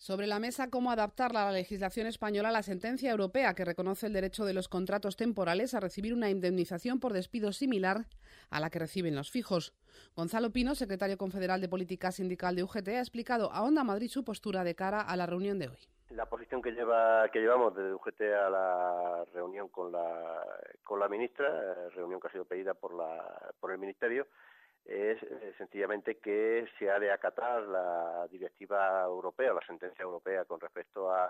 Sobre la mesa, cómo adaptar la legislación española a la sentencia europea que reconoce el derecho de los contratos temporales a recibir una indemnización por despido similar a la que reciben los fijos. Gonzalo Pino, secretario confederal de Política Sindical de UGT, ha explicado a Onda Madrid su postura de cara a la reunión de hoy. La posición que llevamos desde UGT a la reunión con la ministra, reunión que ha sido pedida por el Ministerio, es sencillamente que se ha de acatar la directiva europea, la sentencia europea con respecto al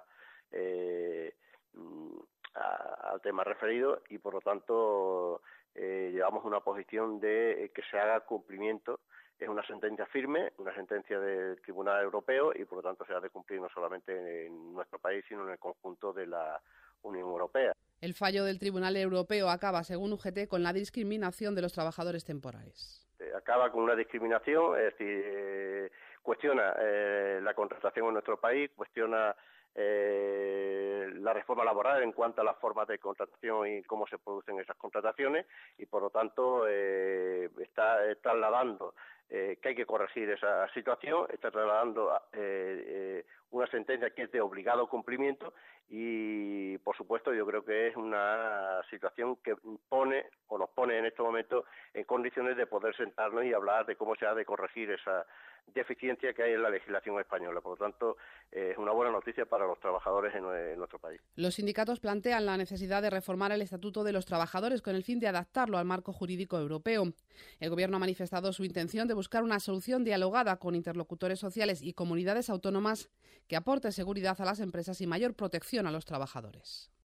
tema referido y, por lo tanto, llevamos una posición de que se haga cumplimiento. Es una sentencia firme, una sentencia del Tribunal Europeo y, por lo tanto, se ha de cumplir no solamente en nuestro país, sino en el conjunto de la Unión Europea. El fallo del Tribunal Europeo acaba, según UGT, con la discriminación de los trabajadores temporales. Acaba con una discriminación, es decir, cuestiona la contratación en nuestro país, cuestiona la reforma laboral en cuanto a las formas de contratación y cómo se producen esas contrataciones y, por lo tanto, está trasladando que hay que corregir esa situación, está trasladando una sentencia que es de obligado cumplimiento y, por supuesto, yo creo que es una situación que nos pone en estos momentos en condiciones de poder sentarnos y hablar de cómo se ha de corregir esa deficiencia que hay en la legislación española. Por lo tanto, es una buena noticia para los trabajadores en nuestro país. Los sindicatos plantean la necesidad de reformar el Estatuto de los Trabajadores con el fin de adaptarlo al marco jurídico europeo. El Gobierno ha manifestado su intención de buscar una solución dialogada con interlocutores sociales y comunidades autónomas que aporte seguridad a las empresas y mayor protección a los trabajadores.